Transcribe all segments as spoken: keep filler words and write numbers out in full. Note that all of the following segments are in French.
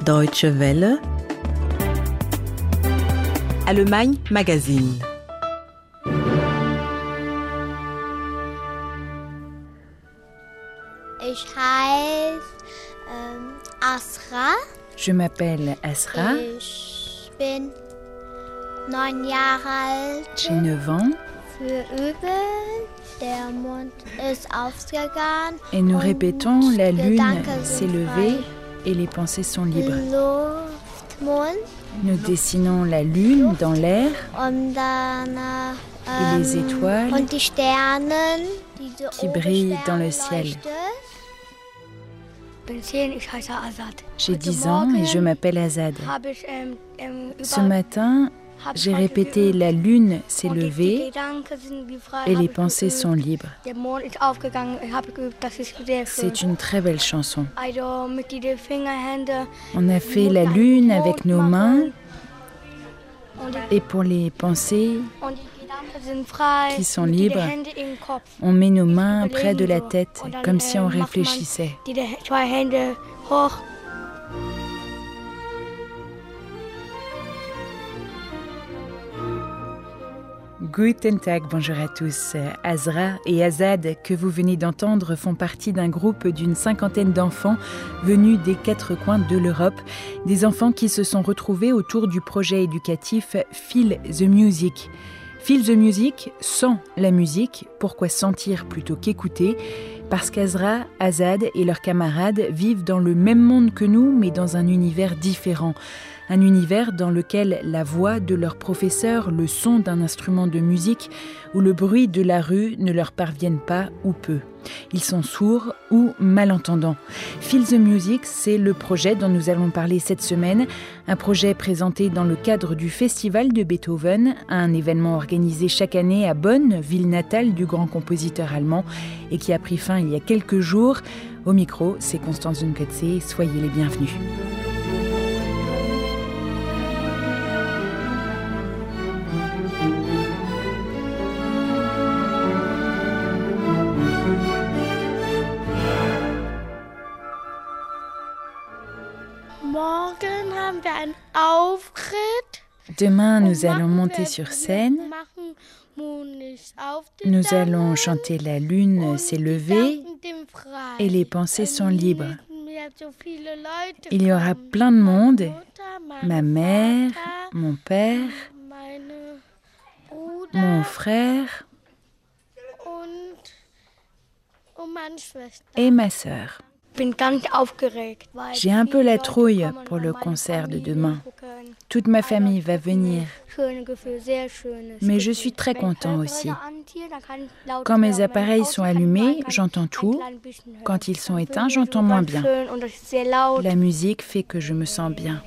Deutsche Welle. Allemagne Magazine. Ich heiße ähm, Asra. Je m'appelle Asra. Ich bin neun Jahre alt. J'ai neuf ans. Für übel, der Mond ist aufgegangen. Et nous répétons, la lune Gedanken s'est sind levée frei. et les pensées sont libres. Luft, Mond. Nous dessinons la lune dans l'air Und dann, et les ähm, étoiles und die Sterne, diese qui brillent dans le Obersterne ciel. leuchten. J'ai dix ans et je m'appelle Azad. Ce matin, j'ai répété « La lune s'est levée et les pensées sont libres ». C'est une très belle chanson. On a fait la lune avec nos mains et pour les pensées qui sont libres, on met nos mains près de la tête comme si on réfléchissait. Guten Tag, bonjour à tous. Asra et Azad, que vous venez d'entendre, font partie d'un groupe d'une cinquantaine d'enfants venus des quatre coins de l'Europe. Des enfants qui se sont retrouvés autour du projet éducatif Feel the Music. Feel the Music, sans la musique. Pourquoi sentir plutôt qu'écouter ? Parce qu'Azra, Azad et leurs camarades vivent dans le même monde que nous, mais dans un univers différent. Un univers dans lequel la voix de leur professeur, le son d'un instrument de musique ou le bruit de la rue ne leur parviennent pas ou peu. Ils sont sourds ou malentendants. Feel the Music, c'est le projet dont nous allons parler cette semaine. Un projet présenté dans le cadre du Festival de Beethoven, un événement organisé chaque année à Bonn, ville natale du grand compositeur allemand, et qui a pris fin il y a quelques jours. Au micro, c'est Constance Zunkotze. Soyez les bienvenus. Demain, nous allons monter sur scène. Nous allons chanter « La lune s'est levée » et les pensées sont libres. Il y aura plein de monde, ma mère, mon père, mon frère et ma sœur. J'ai un peu la trouille pour le concert de demain. Toute ma famille va venir. Mais je suis très content aussi. Quand mes appareils sont allumés, j'entends tout. Quand ils sont éteints, j'entends moins bien. La musique fait que je me sens bien.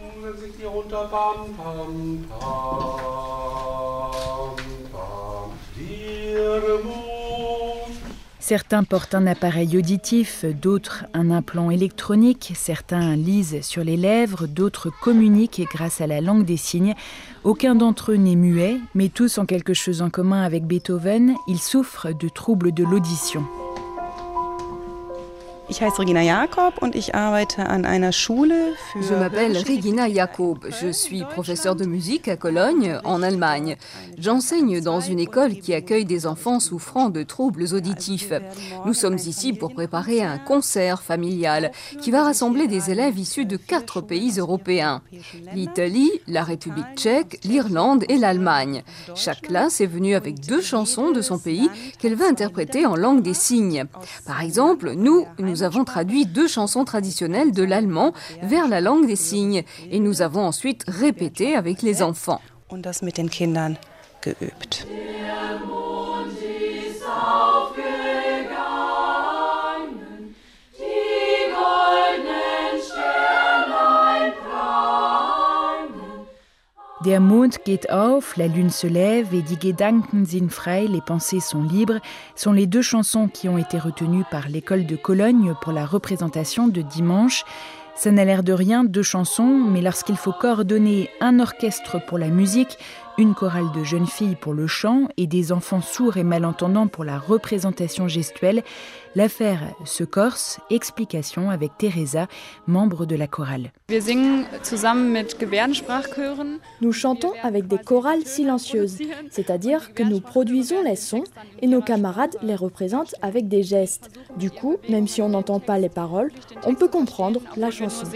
Certains portent un appareil auditif, d'autres un implant électronique, certains lisent sur les lèvres, d'autres communiquent grâce à la langue des signes. Aucun d'entre eux n'est muet, mais tous ont quelque chose en commun avec Beethoven, ils souffrent de troubles de l'audition. Ich heiße Regina Jakob und ich arbeite an einer Schule für Je m'appelle Regina Jakob, je suis professeure de musique à Cologne, en Allemagne. J'enseigne dans une école qui accueille des enfants souffrant de troubles auditifs. Nous sommes ici pour préparer un concert familial qui va rassembler des élèves issus de quatre pays européens. L'Italie, la République tchèque, l'Irlande et l'Allemagne. Chaque classe est venue avec deux chansons de son pays qu'elle va interpréter en langue des signes. Par exemple, nous, nous Nous avons traduit deux chansons traditionnelles de l'allemand vers la langue des signes et nous avons ensuite répété avec les enfants. Und das mit den Kindern geübt. Der Mond geht auf, la lune se lève et Die Gedanken sind frei, les pensées sont libres, sont les deux chansons qui ont été retenues par l'école de Cologne pour la représentation de dimanche. Ça n'a l'air de rien, deux chansons, mais lorsqu'il faut coordonner un orchestre pour la musique, une chorale de jeunes filles pour le chant et des enfants sourds et malentendants pour la représentation gestuelle. L'affaire se corse. Explication avec Teresa, membre de la chorale. Nous chantons avec des chorales silencieuses, c'est-à-dire que nous produisons les sons et nos camarades les représentent avec des gestes. Du coup, même si on n'entend pas les paroles, on peut comprendre la chanson.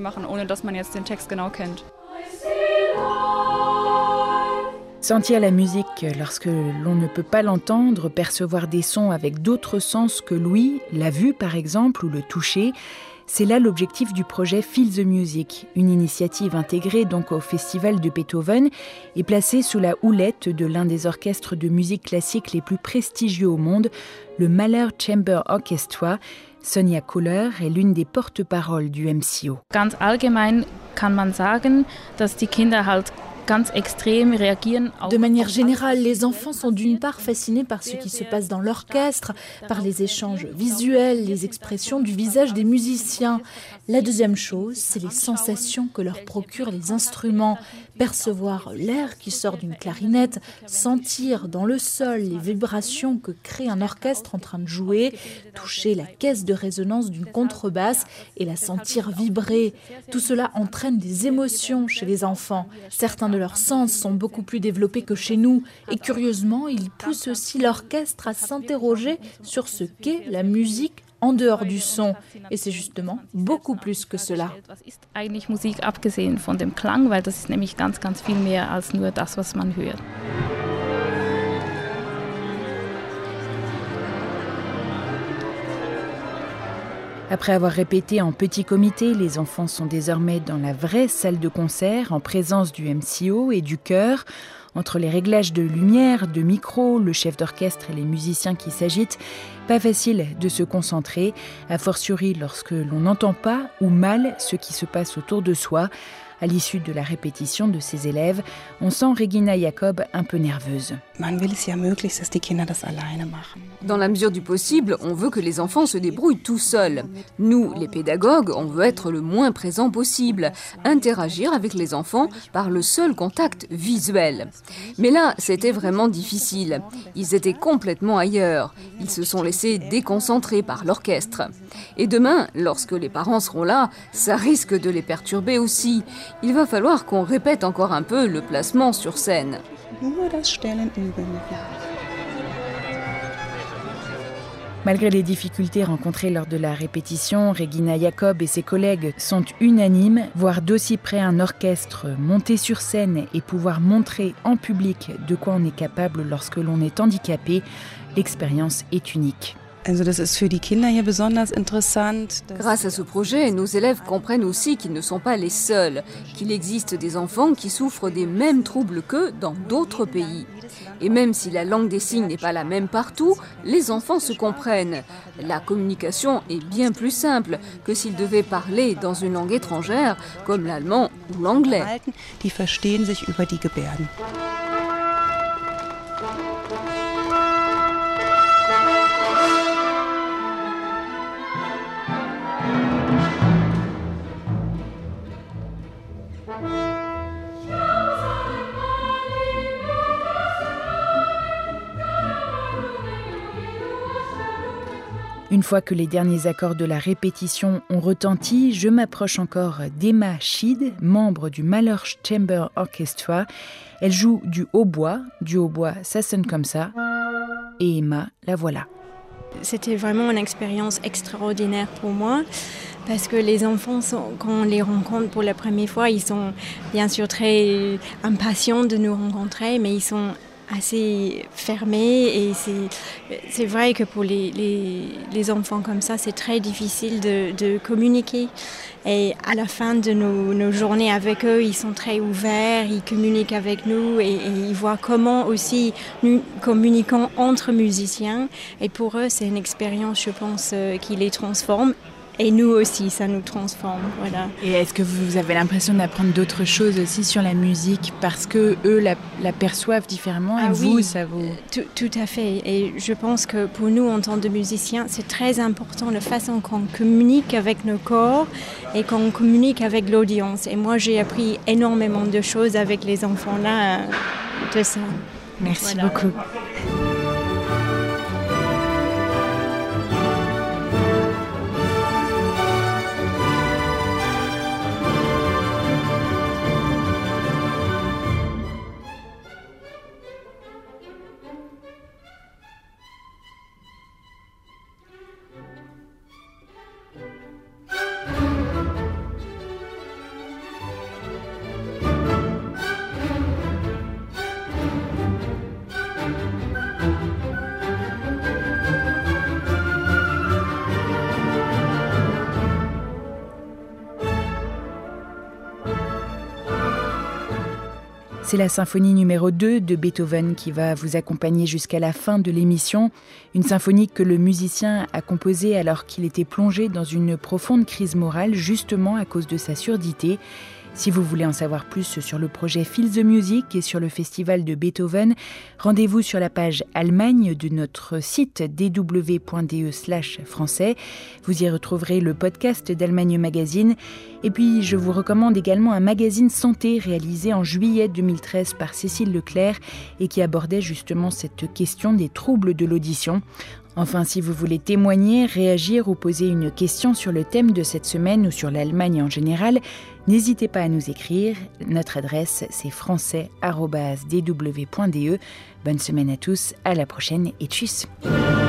Sentir la musique lorsque l'on ne peut pas l'entendre, percevoir des sons avec d'autres sens que l'ouïe, la vue par exemple, ou le toucher, c'est là l'objectif du projet Feel the Music, une initiative intégrée donc au Festival de Beethoven et placée sous la houlette de l'un des orchestres de musique classique les plus prestigieux au monde, le Mahler Chamber Orchestra. Sonja Kohler est l'une des porte-paroles du M C O. Ganz allgemein kann man sagen, dass die Kinder halt De manière générale, les enfants sont d'une part fascinés par ce qui se passe dans l'orchestre, par les échanges visuels, les expressions du visage des musiciens. La deuxième chose, c'est les sensations que leur procurent les instruments. Percevoir l'air qui sort d'une clarinette, sentir dans le sol les vibrations que crée un orchestre en train de jouer, toucher la caisse de résonance d'une contrebasse et la sentir vibrer. Tout cela entraîne des émotions chez les enfants. Certains de leurs sens sont beaucoup plus développés que chez nous et curieusement, ils poussent aussi l'orchestre à s'interroger sur ce qu'est la musique en dehors du son. Et c'est justement beaucoup plus que cela. Was ist eigentlich Musik abgesehen von dem Klang, weil das ist nämlich ganz, ganz viel mehr als nur das, was man hört. Après avoir répété en petit comité, les enfants sont désormais dans la vraie salle de concert en présence du M C O et du chœur. Entre les réglages de lumière, de micro, le chef d'orchestre et les musiciens qui s'agitent, pas facile de se concentrer, a fortiori lorsque l'on n'entend pas ou mal ce qui se passe autour de soi. À l'issue de la répétition de ses élèves, on sent Regina Jacob un peu nerveuse. Dans la mesure du possible, on veut que les enfants se débrouillent tout seuls. Nous, les pédagogues, on veut être le moins présent possible, interagir avec les enfants par le seul contact visuel. Mais là, c'était vraiment difficile. Ils étaient complètement ailleurs. Ils se sont laissés déconcentrer par l'orchestre. Et demain, lorsque les parents seront là, ça risque de les perturber aussi. Il va falloir qu'on répète encore un peu le placement sur scène. Malgré les difficultés rencontrées lors de la répétition, Regina Jacob et ses collègues sont unanimes. Voir d'aussi près un orchestre monter sur scène et pouvoir montrer en public de quoi on est capable lorsque l'on est handicapé, l'expérience est unique. Grâce à ce projet, nos élèves comprennent aussi qu'ils ne sont pas les seuls, qu'il existe des enfants qui souffrent des mêmes troubles qu'eux dans d'autres pays. Et même si la langue des signes n'est pas la même partout, les enfants se comprennent. La communication est bien plus simple que s'ils devaient parler dans une langue étrangère comme l'allemand ou l'anglais. Une fois que les derniers accords de la répétition ont retenti, je m'approche encore d'Emma Schied, membre du Mahler Chamber Orchestra. Elle joue du hautbois. Du hautbois, ça sonne comme ça. Et Emma, la voilà. C'était vraiment une expérience extraordinaire pour moi. Parce que les enfants, sont, quand on les rencontre pour la première fois, ils sont bien sûr très impatients de nous rencontrer, mais ils sont assez fermés et c'est, c'est vrai que pour les, les, les enfants comme ça, c'est très difficile de, de communiquer. Et à la fin de nos, nos journées avec eux, ils sont très ouverts, ils communiquent avec nous et, et ils voient comment aussi nous communiquons entre musiciens. Et pour eux, c'est une expérience, je pense, qui les transforme. Et nous aussi, ça nous transforme, voilà. Et est-ce que vous avez l'impression d'apprendre d'autres choses aussi sur la musique parce que eux la, la perçoivent différemment et ah vous, oui, ça vous... Tout, tout à fait. Et je pense que pour nous, en tant que musiciens, c'est très important la façon qu'on communique avec nos corps et qu'on communique avec l'audience. Et moi, j'ai appris énormément de choses avec les enfants là. tout ça. Merci voilà. beaucoup. C'est la symphonie numéro deux de Beethoven qui va vous accompagner jusqu'à la fin de l'émission. Une symphonie que le musicien a composée alors qu'il était plongé dans une profonde crise morale, justement à cause de sa surdité. Si vous voulez en savoir plus sur le projet Feel the Music et sur le festival de Beethoven, rendez-vous sur la page Allemagne de notre site d w point d e slash français. Vous y retrouverez le podcast d'Allemagne Magazine. Et puis, je vous recommande également un magazine santé réalisé en juillet deux mille treize par Cécile Leclerc et qui abordait justement cette question des troubles de l'audition. Enfin, si vous voulez témoigner, réagir ou poser une question sur le thème de cette semaine ou sur l'Allemagne en général, n'hésitez pas à nous écrire. Notre adresse, c'est français arobase d w point d e. Bonne semaine à tous, à la prochaine et tchuss.